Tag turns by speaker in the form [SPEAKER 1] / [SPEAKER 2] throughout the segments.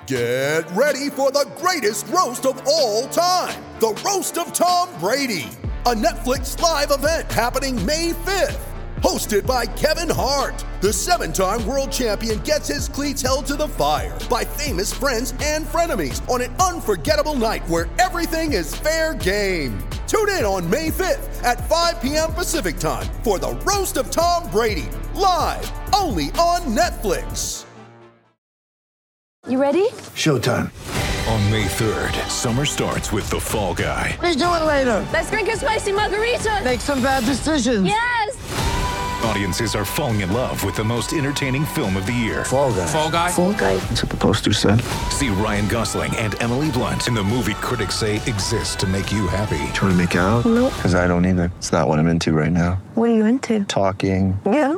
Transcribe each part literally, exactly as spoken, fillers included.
[SPEAKER 1] Get ready for the greatest roast of all time, the Roast of Tom Brady, a Netflix live event happening May fifth. Hosted by Kevin Hart, the seven-time world champion gets his cleats held to the fire by famous friends and frenemies on an unforgettable night where everything is fair game. Tune in on May fifth at five p.m. Pacific time for the Roast of Tom Brady, live only on Netflix.
[SPEAKER 2] You ready?
[SPEAKER 3] Showtime.
[SPEAKER 4] On May third, summer starts with The Fall Guy.
[SPEAKER 3] Let's do it later.
[SPEAKER 2] Let's drink a spicy margarita.
[SPEAKER 3] Make some bad decisions.
[SPEAKER 2] Yes.
[SPEAKER 4] Audiences are falling in love with the most entertaining film of the year.
[SPEAKER 3] Fall Guy.
[SPEAKER 5] Fall Guy?
[SPEAKER 2] Fall Guy.
[SPEAKER 3] That's what the poster said.
[SPEAKER 4] See Ryan Gosling and Emily Blunt in the movie critics say exists to make you happy.
[SPEAKER 3] Trying to make it out?
[SPEAKER 2] Nope.
[SPEAKER 3] Because I don't either. It's not what I'm into right now.
[SPEAKER 2] What are you into?
[SPEAKER 3] Talking.
[SPEAKER 2] Yeah.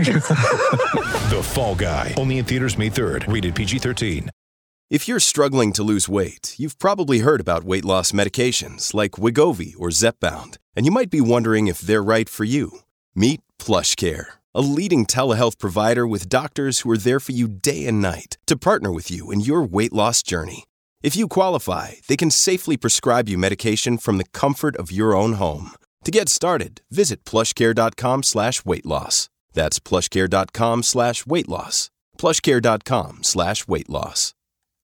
[SPEAKER 4] The Fall Guy. Only in theaters May third. Rated P G thirteen.
[SPEAKER 6] If you're struggling to lose weight, you've probably heard about weight loss medications like Wegovy or Zepbound, and you might be wondering if they're right for you. Meet PlushCare, a leading telehealth provider with doctors who are there for you day and night to partner with you in your weight loss journey. If you qualify, they can safely prescribe you medication from the comfort of your own home. To get started, visit plushcare.com slash weight loss. That's plushcare.com slash weight loss. plushcare.com slash weight loss.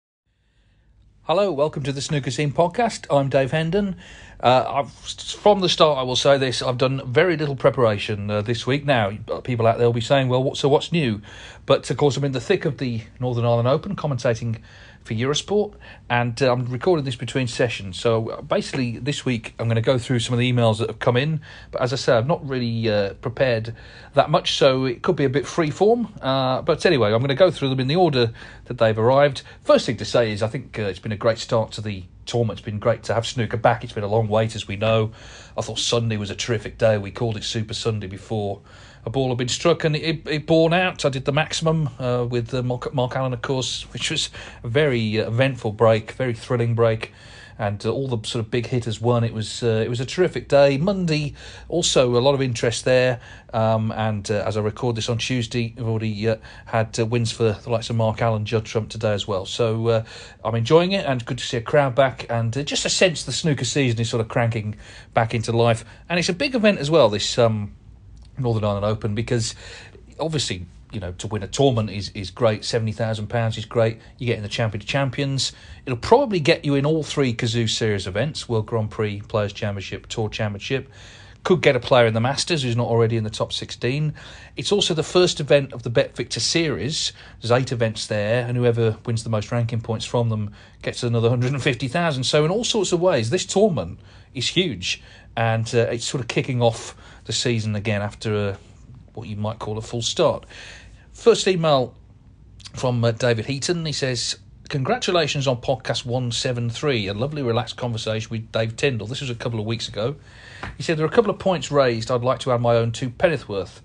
[SPEAKER 5] Hello, welcome to the Snooker Scene Podcast. I'm Dave Hendon. Uh, I've, from the start, I will say this, I've done very little preparation uh, this week. Now, people out there will be saying, well, what, so what's new? But, of course, I'm in the thick of the Northern Ireland Open, commentating for Eurosport, and uh, I'm recording this between sessions. So, basically, this week, I'm going to go through some of the emails that have come in. But, as I say, I've not really uh, prepared that much, so it could be a bit free-form. Uh, but, anyway, I'm going to go through them in the order that they've arrived. First thing to say is I think uh, it's been a great start to the tournament. It's been great to have snooker back. It's been a long wait, as we know. I thought Sunday was a terrific day. We called it Super Sunday before a ball had been struck, and it, it borne out. I did the maximum uh, with uh, Mark, Mark Allen, of course, which was a very uh, eventful break, very thrilling break, and uh, all the sort of big hitters won. It was uh, it was a terrific day. Monday, also a lot of interest there, um, and uh, as I record this on Tuesday, I've already uh, had uh, wins for the likes of Mark Allen, Judd Trump today as well. So uh, I'm enjoying it, and good to see a crowd back, and uh, just a sense the snooker season is sort of cranking back into life. And it's a big event as well, this um, Northern Ireland Open, because obviously, you know, to win a tournament is, is great. seventy thousand pounds is great. You get in the Champion of Champions. It'll probably get you in all three Kazoo Series events, World Grand Prix, Players' Championship, Tour Championship. Could get a player in the Masters who's not already in the top sixteen. It's also the first event of the Bet Victor Series. There's eight events there, and whoever wins the most ranking points from them gets another one hundred fifty thousand. So in all sorts of ways, this tournament is huge, and uh, it's sort of kicking off the season again after a, what you might call a full start. First email from uh, David Heaton. He says, congratulations on podcast one seventy-three, a lovely relaxed conversation with Dave Tyndall. This was a couple of weeks ago. He said, there are a couple of points raised. I'd like to add my own to Pennethworth.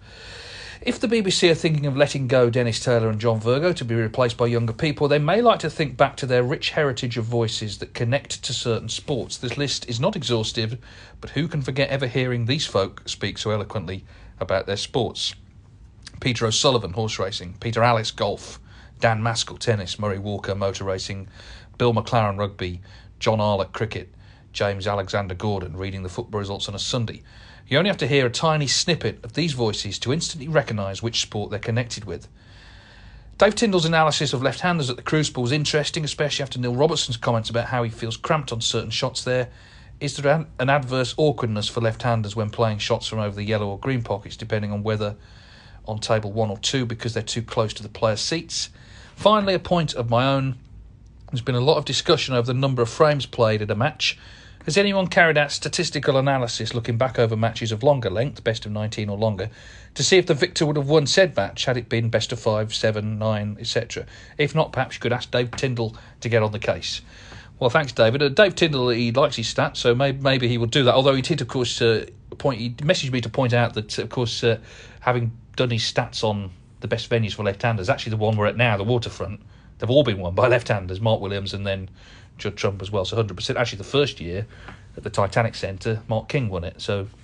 [SPEAKER 5] If the B B C are thinking of letting go Dennis Taylor and John Virgo to be replaced by younger people, they may like to think back to their rich heritage of voices that connect to certain sports. This list is not exhaustive, but who can forget ever hearing these folk speak so eloquently about their sports? Peter O'Sullivan, horse racing. Peter Allis, golf. Dan Maskell, tennis. Murray Walker, motor racing. Bill McLaren, rugby. John Arlott, cricket. James Alexander Gordon, reading the football results on a Sunday. You only have to hear a tiny snippet of these voices to instantly recognise which sport they're connected with. Dave Tyndall's analysis of left-handers at the Crucible was interesting, especially after Neil Robertson's comments about how he feels cramped on certain shots there. Is there an adverse awkwardness for left-handers when playing shots from over the yellow or green pockets, depending on whether on table one or two, because they're too close to the players' seats? Finally, a point of my own. There's been a lot of discussion over the number of frames played at a match. Has anyone carried out statistical analysis looking back over matches of longer length, best of nineteen or longer, to see if the victor would have won said match had it been best of five, seven, nine, et cetera? If not, perhaps you could ask Dave Tyndall to get on the case. Well, thanks, David. Uh, Dave Tyndall, he likes his stats, so maybe, maybe he will do that. Although he did, of course, uh, point. He messaged me to point out that, of course, uh, having done his stats on the best venues for left-handers, actually the one we're at now, the Waterfront, they've all been won by left-handers, Mark Williams and then Judd Trump as well, so one hundred percent. Actually, the first year at the Titanic Centre, Mark King won it, so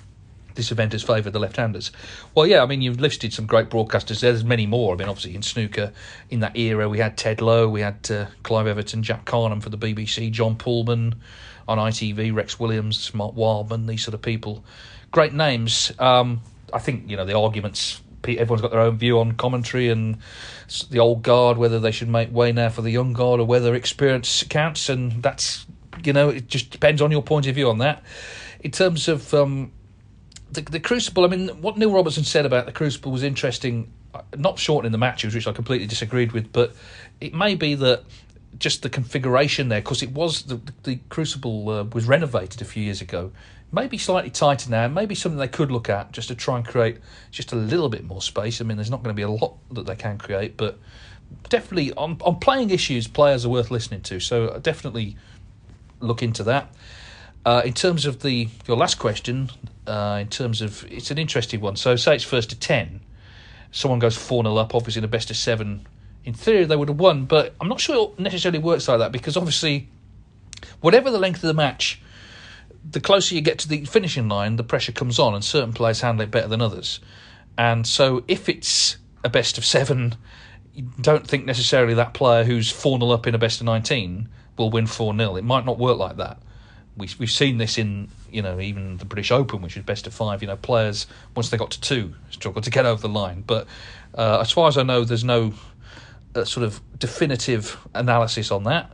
[SPEAKER 5] this event has favoured the left-handers. Well, yeah, I mean, you've listed some great broadcasters there. There's many more. I mean, obviously, in snooker, in that era, we had Ted Lowe, we had uh, Clive Everton, Jack Carnham for the B B C, John Pullman on I T V, Rex Williams, Mark Wildman, these sort of people. Great names. Um, I think, you know, the arguments, everyone's got their own view on commentary and the old guard, whether they should make way now for the young guard or whether experience counts, and that's, you know, it just depends on your point of view on that. In terms of... Um, The, the Crucible, I mean, what Neil Robertson said about the Crucible was interesting, not shortening the matches, which I completely disagreed with, but it may be that just the configuration there, because it was, the, the Crucible uh, was renovated a few years ago, maybe slightly tighter now, maybe something they could look at just to try and create just a little bit more space. I mean, there's not going to be a lot that they can create, but definitely on, on playing issues, players are worth listening to, so definitely look into that. Uh, in terms of the your last question, uh, in terms of, it's an interesting one. So say it's first to ten, someone goes four nil up, obviously in a best of seven. In theory, they would have won, but I'm not sure it necessarily works like that, because obviously, whatever the length of the match, the closer you get to the finishing line, the pressure comes on, and certain players handle it better than others. And so if it's a best of seven, you don't think necessarily that player who's four nil up in a best of nineteen will win four nil. It might not work like that. We, we've seen this in, you know, even the British Open, which is best of five. You know, players, once they got to two, struggled to get over the line. But uh, as far as I know, there's no uh, sort of definitive analysis on that.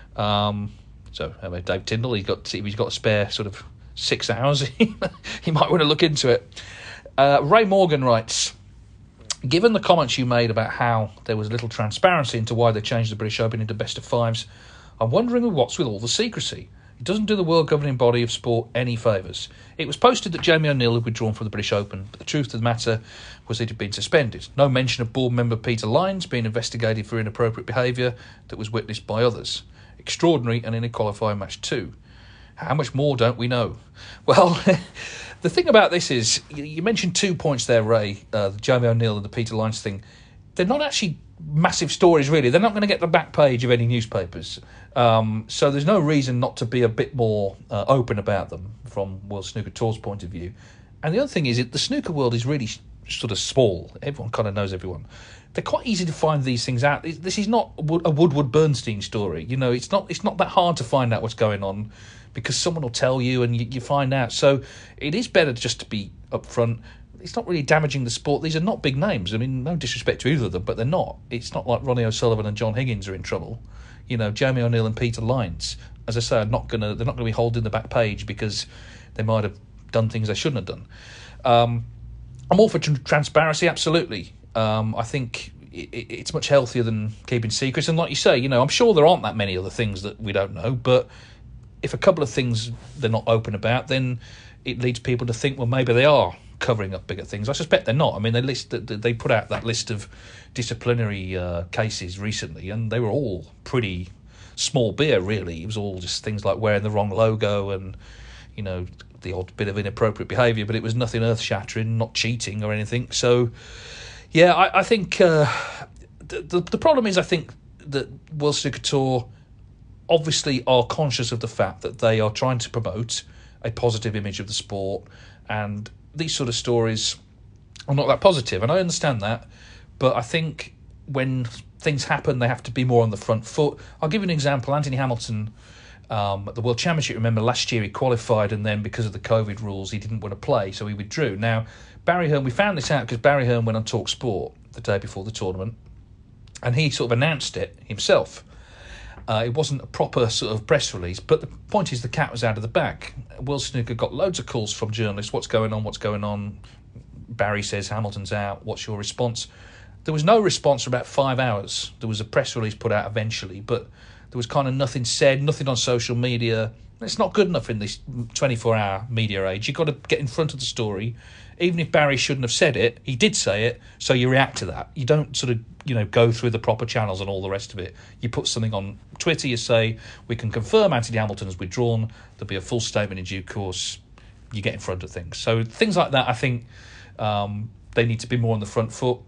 [SPEAKER 5] Um, so, I mean, Dave Tyndall, he's got, if he's got a spare sort of six hours, he might want to look into it. Uh, Ray Morgan writes, given the comments you made about how there was little transparency into why they changed the British Open into best of fives, I'm wondering what's with all the secrecy. It doesn't do the world governing body of sport any favours. It was posted that Jamie O'Neill had withdrawn from the British Open, but the truth of the matter was that it had been suspended. No mention of board member Peter Lyons being investigated for inappropriate behaviour that was witnessed by others. Extraordinary and in a qualifying match too. How much more don't we know? Well, the thing about this is, you mentioned two points there, Ray, uh, the Jamie O'Neill and the Peter Lyons thing. They're not actually massive stories, really. They're not going to get the back page of any newspapers. Um, so there's no reason not to be a bit more uh, open about them from World Snooker Tour's point of view. And the other thing is, it, the snooker world is really sh- sort of small. Everyone kind of knows everyone. They're quite easy to find these things out. This is not a Woodward Bernstein story. You know, it's not it's not that hard to find out what's going on, because someone will tell you and you, you find out. So it is better just to be upfront. It's not really damaging the sport. These are not big names. I mean, no disrespect to either of them, but they're not. It's not like Ronnie O'Sullivan and John Higgins are in trouble. You know, Jamie O'Neill and Peter Lyons, as I say, are not gonna. They're not going to be holding the back page because they might have done things they shouldn't have done. Um, I'm all for tr- transparency, absolutely. Um, I think it, it's much healthier than keeping secrets. And like you say, you know, I'm sure there aren't that many other things that we don't know, but if a couple of things they're not open about, then it leads people to think, well, maybe they are covering up bigger things. I suspect they're not. I mean, they list they put out that list of disciplinary uh, cases recently, and they were all pretty small beer, really. It was all just things like wearing the wrong logo and, you know, the odd bit of inappropriate behaviour, but it was nothing earth-shattering, not cheating or anything. So, yeah, I, I think uh, the, the the problem is, I think that World Snooker Tour obviously are conscious of the fact that they are trying to promote a positive image of the sport, and these sort of stories are not that positive, and I understand that, but I think when things happen, they have to be more on the front foot. I'll give you an example. Anthony Hamilton, um, at the World Championship, remember last year he qualified, and then because of the COVID rules, he didn't want to play, so he withdrew. Now, Barry Hearn, we found this out because Barry Hearn went on Talk Sport the day before the tournament, and he sort of announced it himself. Uh, it wasn't a proper sort of press release, but the point is the cat was out of the bag. World Snooker got loads of calls from journalists. What's going on? What's going on? Barry says Hamilton's out. What's your response? There was no response for about five hours. There was a press release put out eventually, but there was kind of nothing said, nothing on social media. It's not good enough in this twenty-four hour media age. You've got to get in front of the story. Even if Barry shouldn't have said it, he did say it, so you react to that. You don't sort of, you know, go through the proper channels and all the rest of it. You put something on Twitter, you say, we can confirm Anthony Hamilton has withdrawn, there'll be a full statement in due course, you get in front of things. So things like that, I think um, they need to be more on the front foot,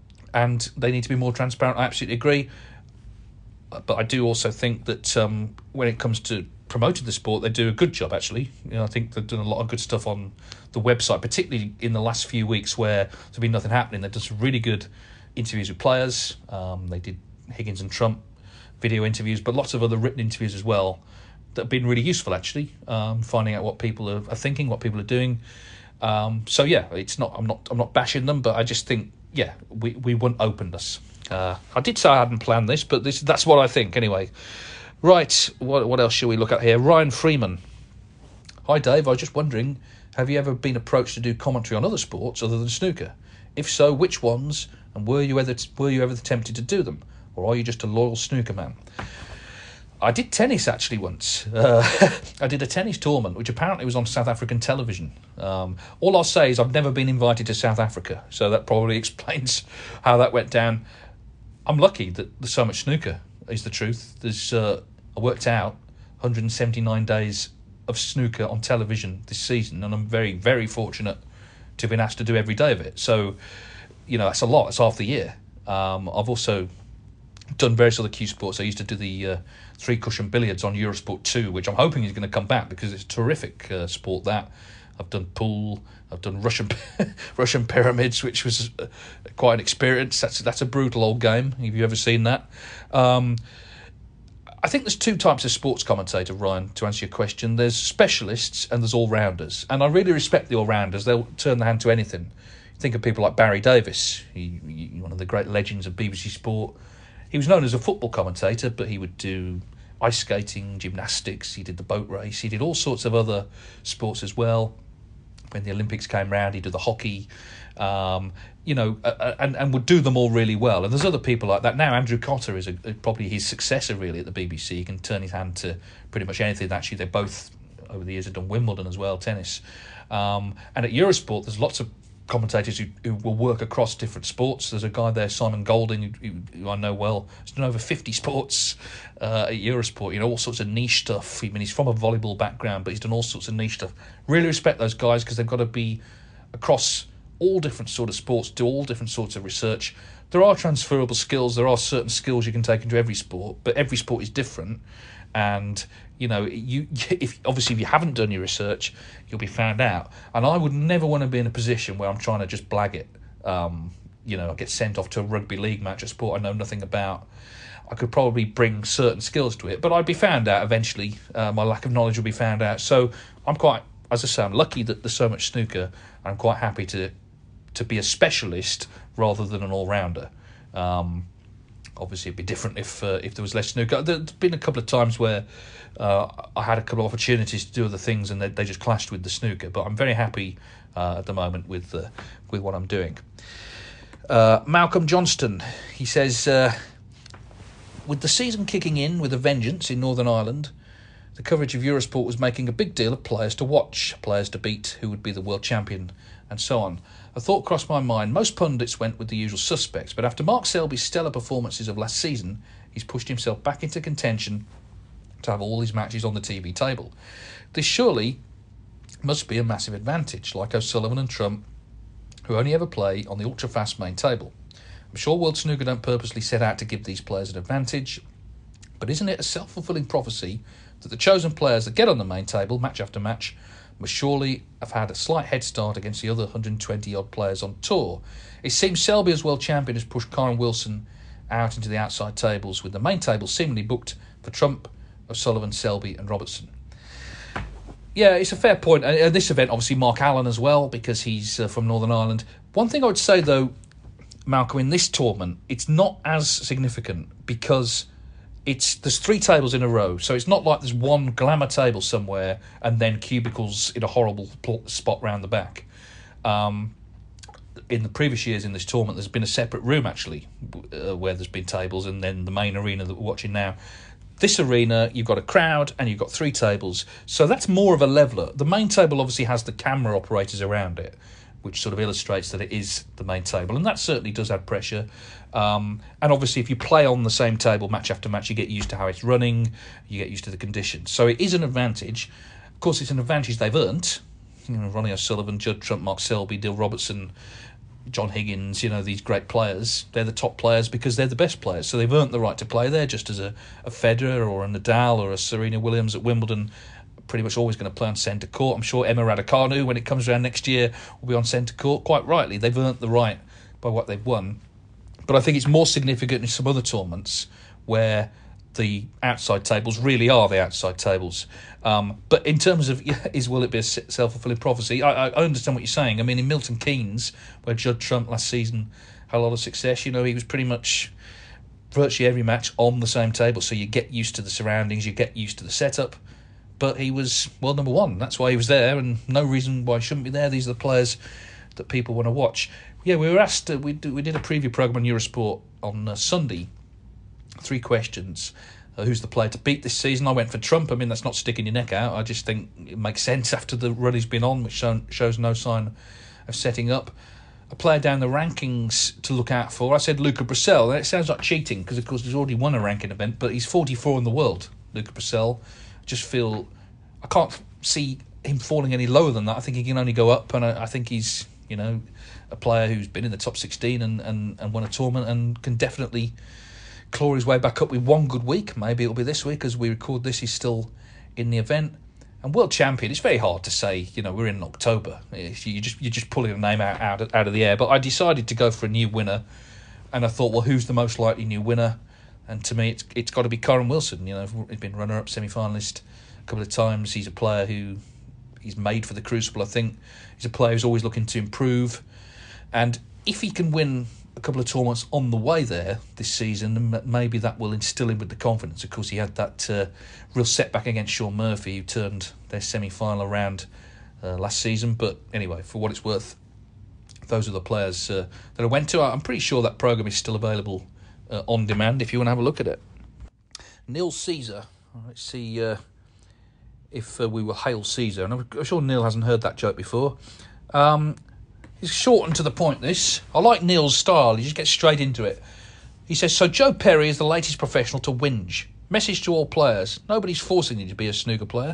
[SPEAKER 5] and they need to be more transparent. I absolutely agree. But I do also think that um, when it comes to promoted the sport, they do a good job, actually. You know, I think they've done a lot of good stuff on the website, particularly in the last few weeks where there's been nothing happening. They've done some really good interviews with players. Um, they did Higgins and Trump video interviews, but lots of other written interviews as well that have been really useful, actually, um, finding out what people are, are thinking, what people are doing. Um, so, yeah, it's not. I'm not I'm not bashing them, but I just think, yeah, we, we want openness. Uh, I did say I hadn't planned this, but this that's what I think, anyway. Right, what what else shall we look at here? Ryan Freeman. Hi, Dave. I was just wondering, have you ever been approached to do commentary on other sports other than snooker? If so, which ones? And were you ever were you ever tempted to do them, or are you just a loyal snooker man? I did tennis actually once. Uh, I did a tennis tournament, which apparently was on South African television. Um, all I'll say is I've never been invited to South Africa, so that probably explains how that went down. I'm lucky that there's so much snooker. Is the truth. There's uh, I worked out one hundred seventy-nine days of snooker on television this season, and I'm very, very fortunate to have been asked to do every day of it. So, you know, that's a lot. It's half the year. Um, I've also done various other cue sports. I used to do the uh, three cushion billiards on Eurosport two, which I'm hoping is going to come back because it's a terrific uh, sport. That I've done pool. I've done Russian Russian pyramids, which was uh, quite an experience. That's that's a brutal old game. Have you ever seen that? Um, I think there's two types of sports commentator, Ryan, to answer your question. There's specialists and there's all-rounders. And I really respect the all-rounders. They'll turn their hand to anything. Think of people like Barry Davis, he, he, one of the great legends of B B C Sport. He was known as a football commentator, but he would do ice skating, gymnastics, he did the boat race, he did all sorts of other sports as well. When the Olympics came round, he'd do the hockey, um, you know, uh, and, and would do them all really well. And there's other people like that. Now, Andrew Cotter is a, probably his successor, really, at the B B C. He can turn his hand to pretty much anything. Actually, they both, over the years, have done Wimbledon as well, tennis. Um, and at Eurosport, there's lots of commentators who, who will work across different sports. There's a guy there, Simon Golding, who, who I know well. He's done over fifty sports uh, at Eurosport, you know, all sorts of niche stuff. I mean, he's from a volleyball background, but he's done all sorts of niche stuff. Really respect those guys because they've got to be across all different sort of sports, do all different sorts of research. There are transferable skills. There are certain skills you can take into every sport, but every sport is different. And you know, you if obviously if you haven't done your research, you'll be found out. And I would never want to be in a position where I'm trying to just blag it. Um, you know, I get sent off to a rugby league match, a sport I know nothing about. I could probably bring certain skills to it, but I'd be found out eventually. Uh, my lack of knowledge will be found out. So I'm quite, as I say, I'm lucky that there's so much snooker. I'm quite happy to to be a specialist rather than an all-rounder. Um, Obviously, it'd be different if uh, if there was less snooker. There's been a couple of times where uh, I had a couple of opportunities to do other things and they, they just clashed with the snooker. But I'm very happy uh, at the moment with uh, with what I'm doing. Uh, Malcolm Johnston, he says, uh, with the season kicking in with a vengeance in Northern Ireland, the coverage of Eurosport was making a big deal of players to watch, players to beat, who would be the world champion, and so on. A thought crossed my mind. Most pundits went with the usual suspects, but after Mark Selby's stellar performances of last season, he's pushed himself back into contention to have all his matches on the T V table. This surely must be a massive advantage, like O'Sullivan and Trump, who only ever play on the ultra-fast main table. I'm sure World Snooker don't purposely set out to give these players an advantage, but isn't it a self-fulfilling prophecy that the chosen players that get on the main table, match after match, must surely have had a slight head start against the other one hundred twenty-odd players on tour? It seems Selby as world champion has pushed Karen Wilson out into the outside tables, with the main table seemingly booked for Trump, O'Sullivan, Selby and Robertson. Yeah, it's a fair point. And this event, obviously, Mark Allen as well, because he's uh, from Northern Ireland. One thing I would say, though, Malcolm, in this tournament, it's not as significant because It's there's three tables in a row, so it's not like there's one glamour table somewhere and then cubicles in a horrible pl- spot round the back. Um, in the previous years in this tournament, there's been a separate room, actually, uh, where there's been tables, and then the main arena that we're watching now. This arena, you've got a crowd and you've got three tables, so that's more of a leveller. The main table obviously has the camera operators around it, which sort of illustrates that it is the main table, and that certainly does add pressure. Um, and obviously, if you play on the same table match after match, you get used to how it's running, you get used to the conditions. So it is an advantage. Of course, it's an advantage they've earned. You know, Ronnie O'Sullivan, Judd Trump, Mark Selby, Dill Robertson, John Higgins, you know, these great players, they're the top players because they're the best players. So they've earned the right to play there, just as a, a Federer or a Nadal or a Serena Williams at Wimbledon pretty much always going to play on centre court. I'm sure Emma Raducanu, when it comes around next year, will be on centre court. Quite rightly, they've earned the right by what they've won. But I think it's more significant in some other tournaments where the outside tables really are the outside tables. Um, but in terms of, is will it be a self-fulfilling prophecy, I, I understand what you're saying. I mean, in Milton Keynes, where Judd Trump last season had a lot of success, you know, he was pretty much virtually every match on the same table. So you get used to the surroundings, you get used to the setup. But he was world number one. That's why he was there, and no reason why he shouldn't be there. These are the players that people want to watch. Yeah, we were asked, uh, we, do, we did a preview programme on Eurosport on uh, Sunday. Three questions. Uh, who's the player to beat this season? I went for Trump. I mean, that's not sticking your neck out. I just think it makes sense after the run he's been on, which show, shows no sign of setting up. A player down the rankings to look out for, I said Luca Brecel. And it sounds like cheating because, of course, he's already won a ranking event, but he's forty-four in the world, Luca Brecel. Just feel, I can't see him falling any lower than that. I think he can only go up, and I, I think he's, you know, a player who's been in the top sixteen and, and, and won a tournament and can definitely claw his way back up with one good week. Maybe it'll be this week as we record this. He's still in the event. And world champion, it's very hard to say, you know, we're in October. You just, you're just pulling a name out, out, of, out of the air. But I decided to go for a new winner, and I thought, well, who's the most likely new winner? And to me, it's it's got to be Kyren Wilson. You know, he's been runner-up, semi-finalist a couple of times. He's a player who he's made for the Crucible, I think. He's a player who's always looking to improve. And if he can win a couple of tournaments on the way there this season, maybe that will instill him with the confidence. Of course, he had that uh, real setback against Sean Murphy, who turned their semi-final around uh, last season. But anyway, for what it's worth, those are the players uh, that I went to. I'm pretty sure that programme is still available uh, on demand if you want to have a look at it. Neil Caesar. Let's see uh, if uh, we will hail Caesar. And I'm sure Neil hasn't heard that joke before. Um... It's short and to the point, this. I like Neil's style. He just gets straight into it. He says, so Joe Perry is the latest professional to whinge. Message to all players. Nobody's forcing you to be a snooker player.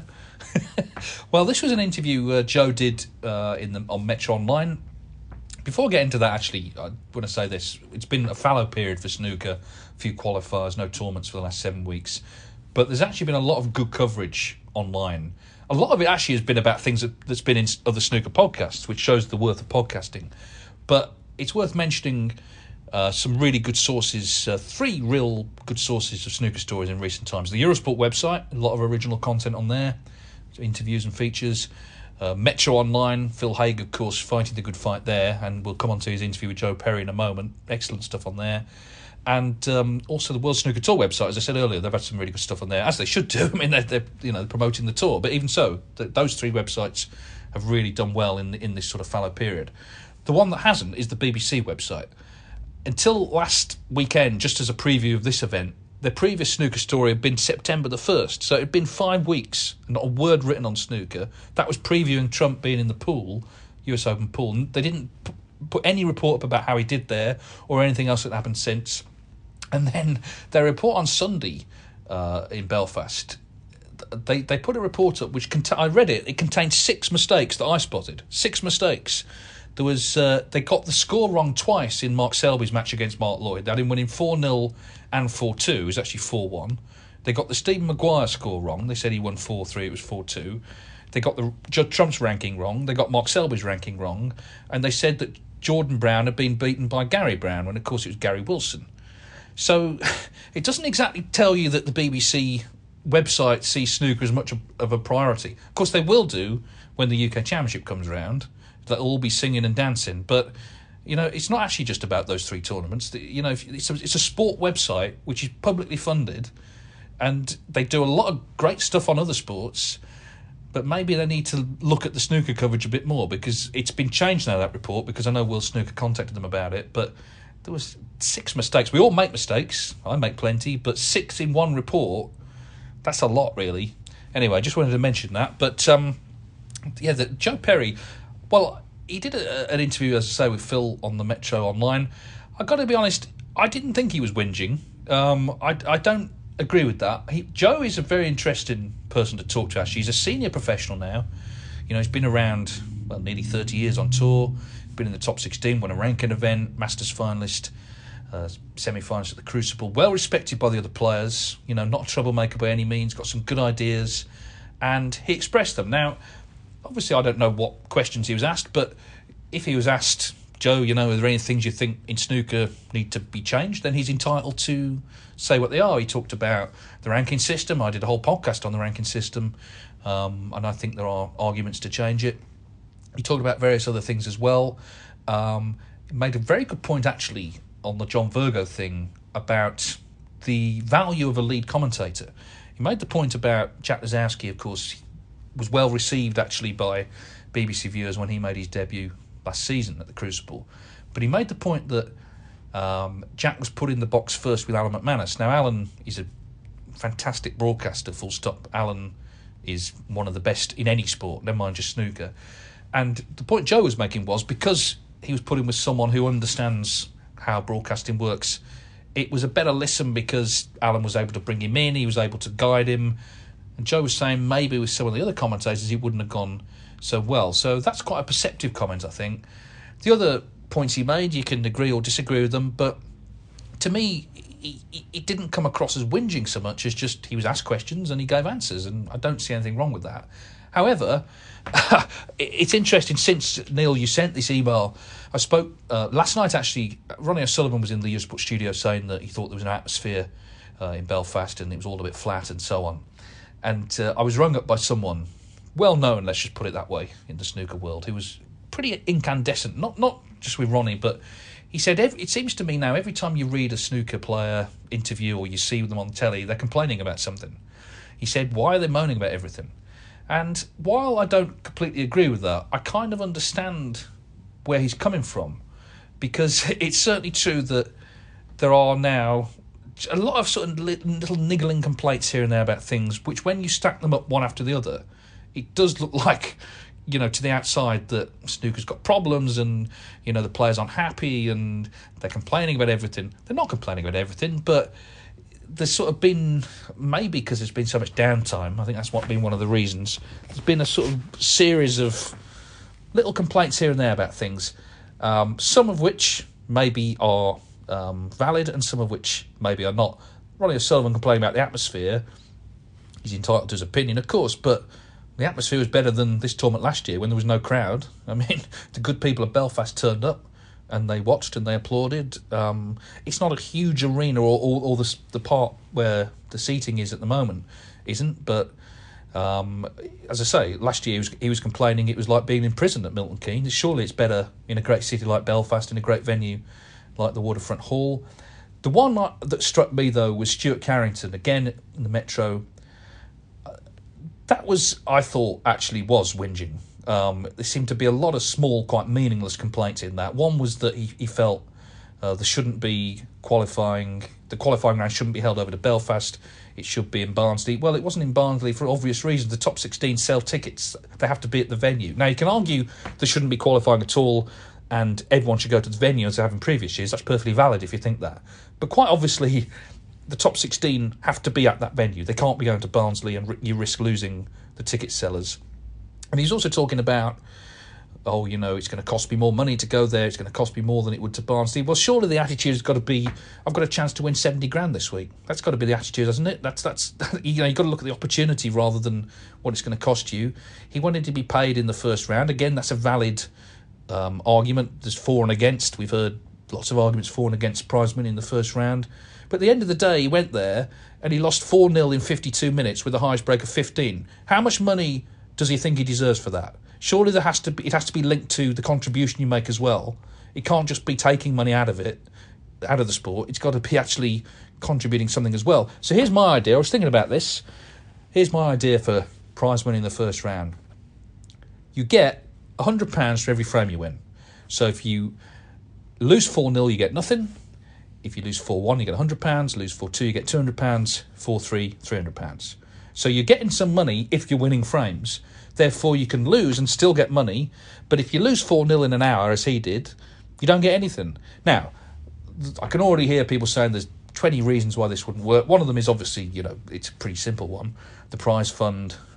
[SPEAKER 5] Well, this was an interview uh, Joe did uh, in the, on Metro Online. Before I get into that, actually, I want to say this. It's been a fallow period for snooker. A few qualifiers, no tournaments for the last seven weeks. But there's actually been a lot of good coverage online. A lot of it actually has been about things that, that's been in other snooker podcasts, which shows the worth of podcasting. But it's worth mentioning uh, some really good sources, uh, three real good sources of snooker stories in recent times. The Eurosport website, a lot of original content on there, interviews and features. Uh, Metro Online, Phil Haig, of course, fighting the good fight there, and we'll come on to his interview with Joe Perry in a moment. Excellent stuff on there. And um, also the World Snooker Tour website, as I said earlier, they've had some really good stuff on there, as they should do. I mean, they're, they're you know promoting the tour, but even so, th- those three websites have really done well in in this sort of fallow period. The one that hasn't is the B B C website. Until last weekend, just as a preview of this event, their previous snooker story had been September the first, so it had been five weeks, not a word written on snooker. That was previewing Trump being in the pool, U S Open pool. They didn't p- put any report up about how he did there or anything else that happened since. And then their report on Sunday uh, in Belfast, they they put a report up which cont- I read it. It contained six mistakes that I spotted. Six mistakes. There was uh, they got the score wrong twice in Mark Selby's match against Mark Lloyd. They had him winning four nil and four two. It was actually four one. They got the Stephen Maguire score wrong. They said he won four three. It was four two. They got the Judd Trump's ranking wrong. They got Mark Selby's ranking wrong. And they said that Jordan Brown had been beaten by Gary Brown, when of course it was Gary Wilson. So it doesn't exactly tell you that the B B C website sees snooker as much of a priority. Of course, they will do when the U K Championship comes around. They'll all be singing and dancing. But, you know, it's not actually just about those three tournaments. You know, it's a, it's a sport website which is publicly funded, and they do a lot of great stuff on other sports, but maybe they need to look at the snooker coverage a bit more, because it's been changed now, that report, because I know World Snooker contacted them about it, but there was six mistakes. We all make mistakes. I make plenty, but six in one report, that's a lot, really. Anyway, I just wanted to mention that. But, um, yeah, the, Joe Perry, well, he did a, an interview, as I say, with Phil on the Metro Online. I've got to be honest, I didn't think he was whinging. Um, I, I don't agree with that. He, Joe is a very interesting person to talk to, actually. He's a senior professional now. You know, he's been around, well, nearly thirty years on tour. been in the top sixteen, won a ranking event, Masters finalist, uh, semi-finalist at the Crucible. Well respected by the other players. You know, not a troublemaker by any means. Got some good ideas, and he expressed them. Now, obviously, I don't know what questions he was asked, but if he was asked, Joe, you know, are there any things you think in snooker need to be changed? Then he's entitled to say what they are. He talked about the ranking system. I did a whole podcast on the ranking system, um, and I think there are arguments to change it. He talked about various other things as well. Um, he made a very good point, actually, on the John Virgo thing about the value of a lead commentator. He made the point about Jack Lazowski, of course, was well received, actually, by B B C viewers when he made his debut last season at the Crucible. But he made the point that um, Jack was put in the box first with Alan McManus. Now, Alan is a fantastic broadcaster, full stop. Alan is one of the best in any sport, never mind just snooker. And the point Joe was making was, because he was put in with someone who understands how broadcasting works, it was a better listen because Alan was able to bring him in, he was able to guide him. And Joe was saying maybe with some of the other commentators he wouldn't have gone so well. So that's quite a perceptive comment, I think. The other points he made, you can agree or disagree with them, but to me, it didn't come across as whinging so much as just he was asked questions and he gave answers, and I don't see anything wrong with that. However, it's interesting, since, Neil, you sent this email, I spoke uh, last night, actually. Ronnie O'Sullivan was in the Eurosport studio saying that he thought there was an atmosphere uh, in Belfast and it was all a bit flat and so on. And uh, I was rung up by someone well known, let's just put it that way, in the snooker world, who was pretty incandescent, not not just with Ronnie, but he said, every, it seems to me now, every time you read a snooker player interview or you see them on telly, they're complaining about something. He said, why are they moaning about everything? And while I don't completely agree with that, I kind of understand where he's coming from, because it's certainly true that there are now a lot of sort of little niggling complaints here and there about things, which when you stack them up one after the other, it does look like, you know, to the outside that snooker's got problems and, you know, the players aren't happy and they're complaining about everything. They're not complaining about everything, but there's sort of been, maybe because there's been so much downtime, I think that's what been one of the reasons, there's been a sort of series of little complaints here and there about things, um, some of which maybe are um, valid and some of which maybe are not. Ronnie O'Sullivan complaining about the atmosphere, he's entitled to his opinion, of course, but the atmosphere was better than this tournament last year when there was no crowd. I mean, the good people of Belfast turned up and they watched and they applauded. Um, it's not a huge arena, or, or, or the, the part where the seating is at the moment isn't, but um, as I say, last year he was, he was complaining it was like being in prison at Milton Keynes. Surely it's better in a great city like Belfast, in a great venue like the Waterfront Hall. The one that struck me, though, was Stuart Carrington, again in the Metro. That was, I thought, actually was whinging. Um, there seemed to be a lot of small, quite meaningless complaints in that. One was that he, he felt uh, there shouldn't be qualifying, the qualifying round shouldn't be held over to Belfast, it should be in Barnsley. Well, it wasn't in Barnsley for obvious reasons. The top sixteen sell tickets, they have to be at the venue. Now, you can argue there shouldn't be qualifying at all and everyone should go to the venue as they have in previous years. That's perfectly valid if you think that. But quite obviously, the top sixteen have to be at that venue. They can't be going to Barnsley and you risk losing the ticket sellers. And he's also talking about, oh, you know, it's going to cost me more money to go there, it's going to cost me more than it would to Barnsley. Well, surely the attitude has got to be, I've got a chance to win seventy grand this week. That's got to be the attitude, hasn't it? That's, that's you know, you've got to look at the opportunity rather than what it's going to cost you. He wanted to be paid in the first round. Again, that's a valid um, argument. There's for and against. We've heard lots of arguments for and against prize money in the first round. But at the end of the day, he went there and he lost four nil in fifty-two minutes with a highest break of fifteen. How much money does he think he deserves for that? Surely there has to be, it has to be linked to the contribution you make as well. It can't just be taking money out of it, out of the sport. It's got to be actually contributing something as well. So here's my idea. I was thinking about this. Here's my idea for prize money in the first round. You get one hundred pounds for every frame you win. So if you lose four nil, you get nothing. If you lose four one, you get one hundred pounds. Lose four two, you get two hundred pounds. four three, three hundred pounds. So you're getting some money if you're winning frames. Therefore, you can lose and still get money. But if you lose four nil in an hour, as he did, you don't get anything. Now, I can already hear people saying there's twenty reasons why this wouldn't work. One of them is obviously, you know, it's a pretty simple one. The prize fund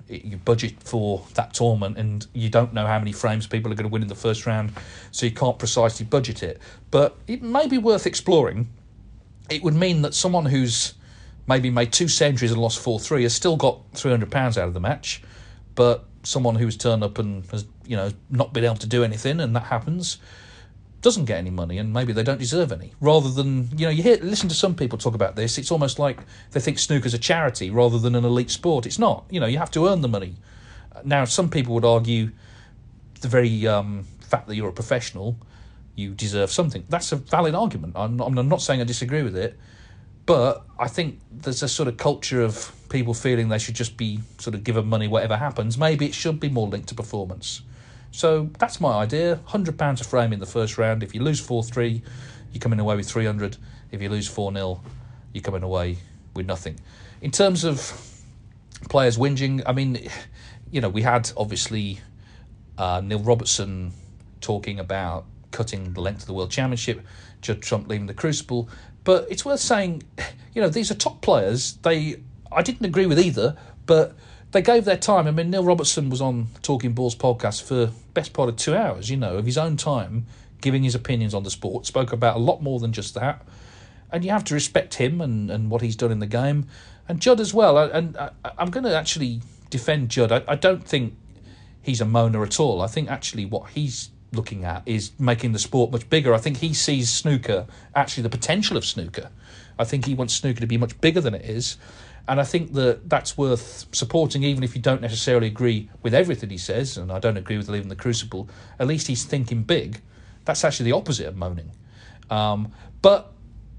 [SPEAKER 5] you budget for that tournament and you don't know how many frames people are going to win in the first round, so you can't precisely budget it. But it may be worth exploring. It would mean that someone who's maybe made two centuries and lost four three has still got three hundred pounds out of the match, but someone who's turned up and has, you know, not been able to do anything, and that happens, doesn't get any money, and maybe they don't deserve any. Rather than, you know, you hear, listen to some people talk about this, it's almost like they think snooker's a charity rather than an elite sport. It's not. You know, you have to earn the money. Now, some people would argue the very um, fact that you're a professional, you deserve something. That's a valid argument. I'm not, I'm not saying I disagree with it, but I think there's a sort of culture of people feeling they should just be sort of given money whatever happens. Maybe it should be more linked to performance. So that's my idea. one hundred pounds a frame in the first round. If you lose four three, you're coming away with three hundred. If you lose four nil, you're coming away with nothing. In terms of players whinging, I mean, you know, we had, obviously, uh, Neil Robertson talking about cutting the length of the World Championship, Judd Trump leaving the Crucible. But it's worth saying, you know, these are top players. They, I didn't agree with either, but they gave their time. I mean, Neil Robertson was on Talking Balls podcast for best part of two hours, you know, of his own time, giving his opinions on the sport, spoke about a lot more than just that. And you have to respect him and, and what he's done in the game. And Judd as well. And I, I'm going to actually defend Judd. I, I don't think he's a moaner at all. I think actually what he's looking at is making the sport much bigger. I think he sees snooker, actually the potential of snooker. I think he wants snooker to be much bigger than it is. And I think that that's worth supporting, even if you don't necessarily agree with everything he says, and I don't agree with leaving the Crucible. At least he's thinking big. That's actually the opposite of moaning. Um, but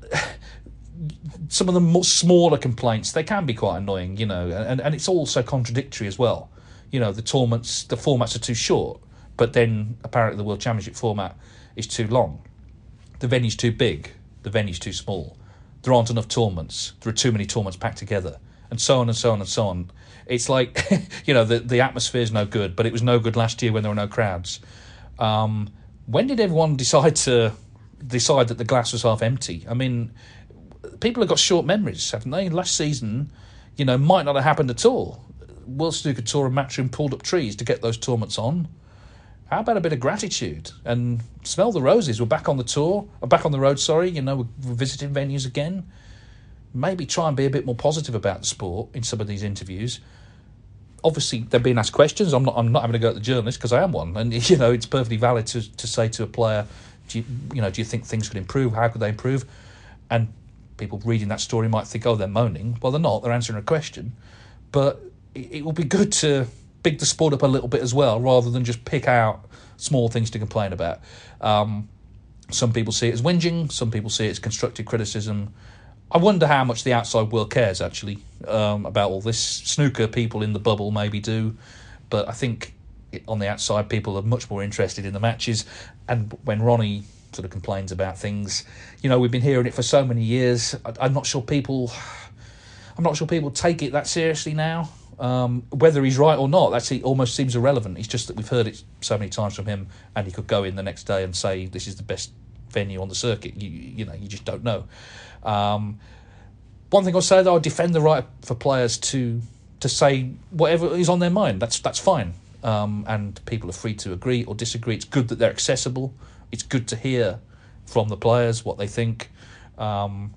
[SPEAKER 5] some of the more smaller complaints, they can be quite annoying, you know, and, and it's all so contradictory as well. You know, the tournaments, the formats are too short, but then apparently the World Championship format is too long. The venue's too big, the venue's too small. There aren't enough tournaments. There are too many tournaments packed together, and so on and so on and so on. It's like, you know, the, the atmosphere's no good, but it was no good last year when there were no crowds. Um, when did everyone decide to decide that the glass was half empty? I mean, people have got short memories, haven't they? Last season, you know, might not have happened at all. World Snooker Tour and Matchroom pulled up trees to get those tournaments on. How about a bit of gratitude? And smell the roses. We're back on the tour, or back on the road, sorry. You know, we're visiting venues again. Maybe try and be a bit more positive about the sport in some of these interviews. Obviously, they're being asked questions. I'm not I'm not having to go at the journalist because I am one. And, you know, it's perfectly valid to, to say to a player, do you, you know, do you think things could improve? How could they improve? And people reading that story might think, oh, they're moaning. Well, they're not. They're answering a question. But it, it will be good to big the sport up a little bit as well, rather than just pick out small things to complain about. Um, some people see it as whinging, some people see it as constructive criticism. I wonder how much the outside world cares, actually, um, about all this. Snooker people in the bubble maybe do, but I think on the outside people are much more interested in the matches. And when Ronnie sort of complains about things, you know, we've been hearing it for so many years. I, I'm not sure people... I'm not sure people take it that seriously now. Um, whether he's right or not, that almost seems irrelevant. It's just that we've heard it so many times from him, and he could go in the next day and say this is the best venue on the circuit. You, you know, you just don't know. Um, one thing I'll say, though, I defend the right for players to to say whatever is on their mind. That's that's fine, um, and people are free to agree or disagree. It's good that they're accessible. It's good to hear from the players what they think. Um,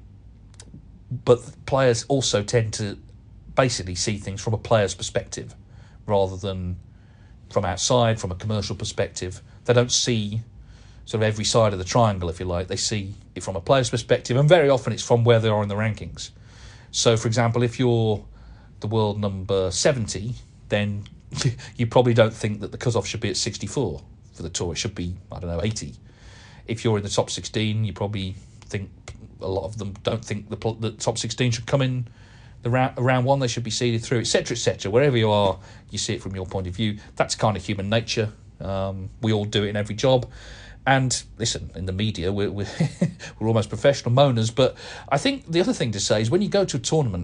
[SPEAKER 5] but players also tend to basically see things from a player's perspective rather than from outside, from a commercial perspective. They don't see sort of every side of the triangle, if you like. They see it from a player's perspective, and very often it's from where they are in the rankings. So, for example, if you're the world number seventy, then you probably don't think that the cut-off should be at sixty-four for the tour. It should be, I don't know, eighty. If you're in the top sixteen, you probably think a lot of them don't think the, the top sixteen should come in the round, round one. They should be seeded through, et cetera, et cetera. Wherever you are, you see it from your point of view. That's kind of human nature. Um, we all do it in every job. And listen, in the media, we're we're, we're almost professional moaners. But I think the other thing to say is when you go to a tournament,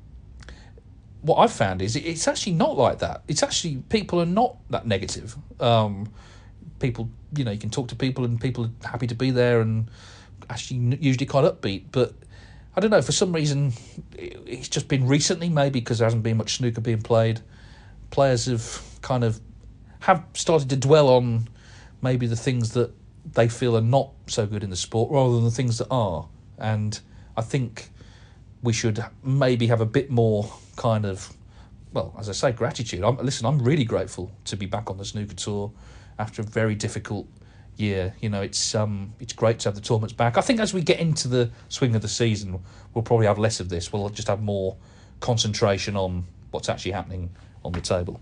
[SPEAKER 5] what I've found is it's actually not like that. It's actually, people are not that negative. Um, people, you know, you can talk to people and people are happy to be there and actually usually quite upbeat. But I don't know, for some reason, it's just been recently, maybe because there hasn't been much snooker being played. players have kind of have started to dwell on maybe the things that they feel are not so good in the sport rather than the things that are. And I think we should maybe have a bit more kind of, well, as I say, gratitude. I'm, listen, I'm really grateful to be back on the snooker tour after a very difficult year. You know, it's um, it's great to have the tournaments back. I think as we get into the swing of the season, we'll probably have less of this. We'll just have more concentration on what's actually happening on the table.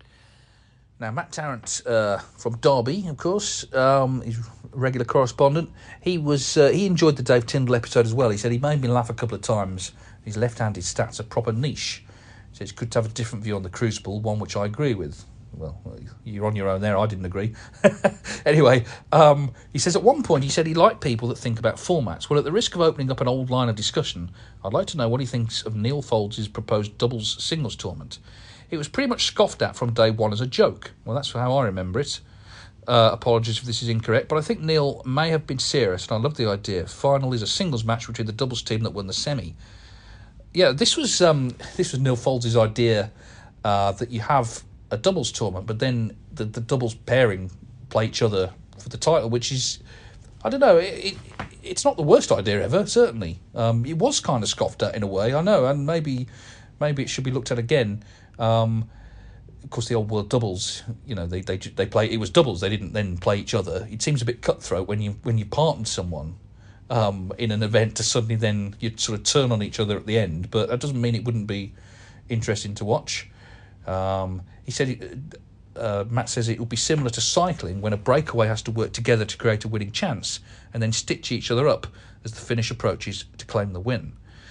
[SPEAKER 5] Now, Matt Tarrant uh, from Derby, of course, um, he's a regular correspondent. He was uh, he enjoyed the Dave Tyndall episode as well. He said he made me laugh a couple of times. His left-handed stats are proper niche. He says it's good to have a different view on the Crucible, one which I agree with. Well, you're on your own there. I didn't agree. Anyway, um, he says at one point he said he liked people that think about formats. Well, at the risk of opening up an old line of discussion, I'd like to know what he thinks of Neil Foulds' proposed doubles singles tournament. It was pretty much scoffed at from day one as a joke. Well, that's how I remember it. Uh, apologies if this is incorrect, but I think Neil may have been serious, and I love the idea. Final is a singles match between the doubles team that won the semi. Yeah, this was um, this was Neil Foulds' idea uh, that you have a doubles tournament, but then the, the doubles pairing play each other for the title, which is, I don't know, it, it, it's not the worst idea ever, certainly. Um, it was kind of scoffed at in a way, I know, and maybe maybe it should be looked at again. Um, of course, the old world doubles, you know, they they they play. It was doubles. They didn't then play each other. It seems a bit cutthroat when you when you partner someone um, in an event to suddenly then you sort of turn on each other at the end. But that doesn't mean it wouldn't be interesting to watch. Um, he said, it, uh, Matt says it will be similar to cycling when a breakaway has to work together to create a winning chance and then stitch each other up as the finish approaches to claim the win.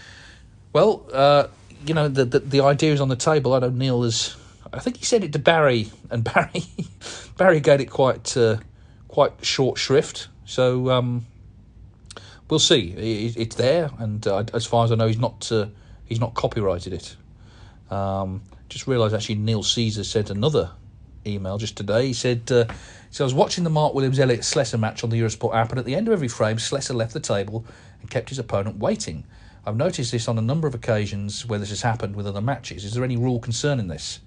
[SPEAKER 5] Well. Uh, You know, the, the the idea is on the table. I know Neil is. I think he said it to Barry, and Barry Barry gave it quite uh, quite short shrift. So um, we'll see. It, it's there, and uh, as far as I know, he's not uh, he's not copyrighted it. Um, just realised actually Neil Caesar sent another email just today. He said, uh, so I was watching the Mark Williams Elliott Slessor match on the Eurosport app, and at the end of every frame, Slessor left the table and kept his opponent waiting. I've noticed this on a number of occasions where this has happened with other matches. Is there any rule concerning this?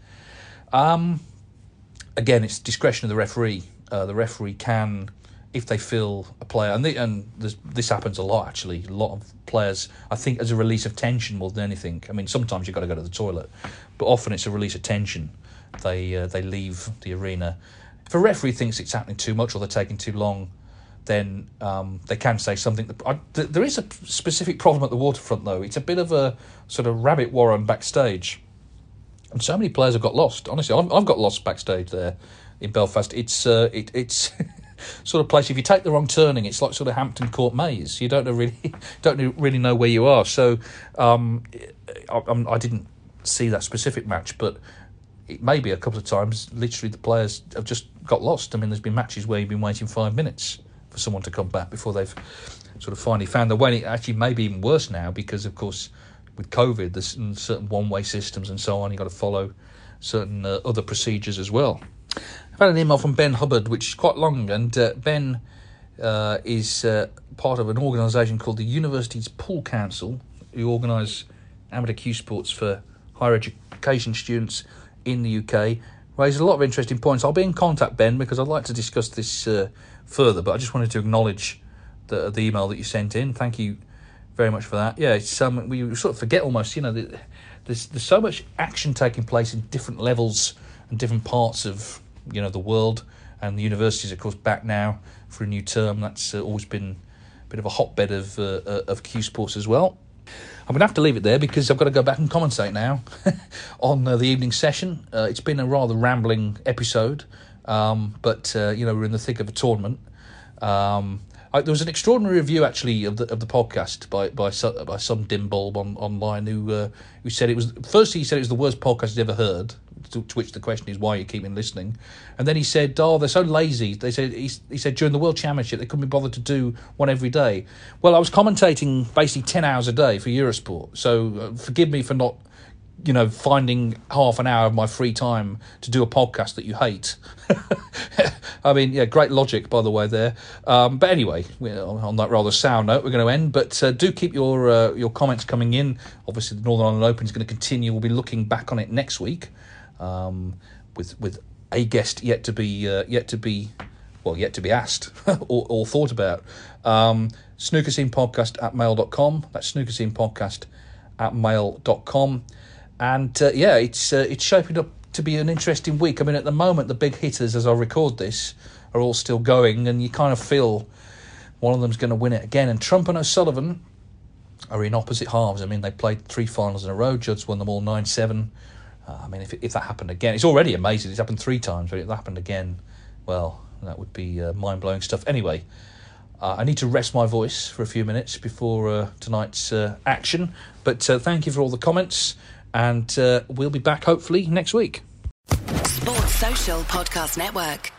[SPEAKER 5] Um, again, it's discretion of the referee. Uh, the referee can, if they feel a player, and, they, and this, this happens a lot actually, a lot of players, I think as a release of tension more than anything. I mean, sometimes you've got to go to the toilet, but often it's a release of tension. They, uh, they leave the arena. If a referee thinks it's happening too much or they're taking too long, then um, they can say something. That, I, th- there is a specific problem at the Waterfront, though. It's a bit of a sort of rabbit warren backstage. And so many players have got lost. Honestly, I've, I've got lost backstage there in Belfast. It's uh, it, it's sort of place, if you take the wrong turning, it's like sort of Hampton Court Maze. You don't know really don't really know where you are. So um, I, I didn't see that specific match, but it may be a couple of times, literally the players have just got lost. I mean, there's been matches where you've been waiting five minutes for someone to come back before they've sort of finally found their way. It actually may be even worse now because, of course, with COVID, there's certain one-way systems and so on. You've got to follow certain uh, other procedures as well. I've had an email from Ben Hubbard, which is quite long, and uh, Ben uh, is uh, part of an organisation called the Universities Pool Council, who organise amateur cue sports for higher education students in the U K. Raised a lot of interesting points. I'll be in contact, Ben, because I'd like to discuss this uh, further, but I just wanted to acknowledge the, the email that you sent in. Thank you very much for that. Yeah, it's um, we sort of forget almost, you know, that there's there's so much action taking place in different levels and different parts of, you know, the world, and the university's, of course, back now for a new term. That's uh, always been a bit of a hotbed of uh, uh, of cue sports as well. I'm going to have to leave it there because I've got to go back and commentate now on uh, the evening session. Uh, it's been a rather rambling episode, um, but, uh, you know, we're in the thick of a tournament. Um, I, there was an extraordinary review, actually, of the of the podcast by by, by some dim bulb on, online who uh, who said it was... Firstly, he said it was the worst podcast he'd ever heard, to, to which the question is, why are you keeping listening? And then he said, oh, they're so lazy. They said he, he said during the World Championship, they couldn't be bothered to do one every day. Well, I was commentating basically ten hours a day for Eurosport, so uh, forgive me for not, you know, finding half an hour of my free time to do a podcast that you hate. I mean, yeah, great logic, by the way, there. Um, but anyway, on that rather sour note, we're going to end. But uh, do keep your uh, your comments coming in. Obviously, the Northern Ireland Open is going to continue. We'll be looking back on it next week. um, with with a guest yet to be uh, yet to be well yet to be asked or, or thought about. Um, snooker scene podcast at mail dot com. That's snooker scene podcast at mail dot com. And uh, yeah, it's uh, it's shaping up to be an interesting week. I mean, at the moment, the big hitters, as I record this, are all still going, and you kind of feel one of them's going to win it again. And Trump and O'Sullivan are in opposite halves. I mean, they played three finals in a row. Judd's won them all nine seven. Uh, I mean, if if that happened again, it's already amazing. It's happened three times, but if that happened again, well, that would be uh, mind-blowing stuff. Anyway, uh, I need to rest my voice for a few minutes before uh, tonight's uh, action. But uh, thank you for all the comments, and uh, we'll be back hopefully next week.
[SPEAKER 7] Sports Social Podcast Network.